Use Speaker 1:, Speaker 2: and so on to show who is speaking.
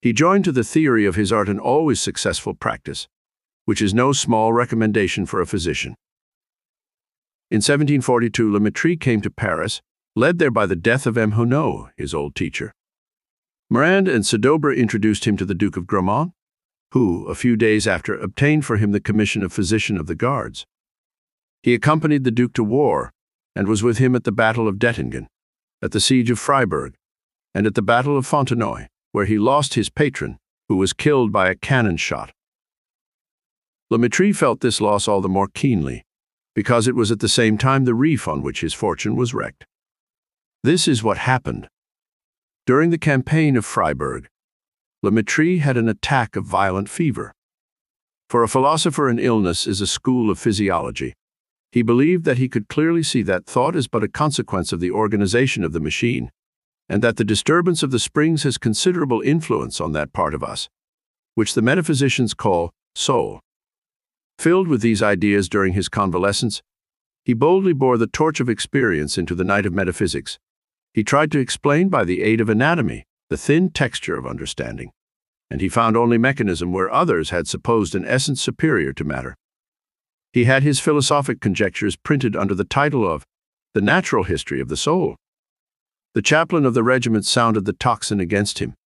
Speaker 1: He joined to the theory of his art an always successful practice, which is no small recommendation for a physician. In 1742, La Mettrie came to Paris, led there by the death of M. Huneau, his old teacher. Morand and Sadobre introduced him to the Duke of Gramont, who, a few days after, obtained for him the commission of Physician of the Guards. He accompanied the Duke to war, and was with him at the Battle of Dettingen, at the Siege of Freiburg, and at the Battle of Fontenoy, where he lost his patron, who was killed by a cannon shot. La Mettrie felt this loss all the more keenly, because it was at the same time the reef on which his fortune was wrecked. This is what happened. During the campaign of Freiburg, La Mettrie had an attack of violent fever. For a philosopher, an illness is a school of physiology. He believed that he could clearly see that thought is but a consequence of the organization of the machine, and that the disturbance of the springs has considerable influence on that part of us, which the metaphysicians call soul. Filled with these ideas during his convalescence, he boldly bore the torch of experience into the night of metaphysics. He tried to explain by the aid of anatomy the thin texture of understanding, and he found only mechanism where others had supposed an essence superior to matter. He had his philosophic conjectures printed under the title of The Natural History of the Soul. The chaplain of the regiment sounded the tocsin against him,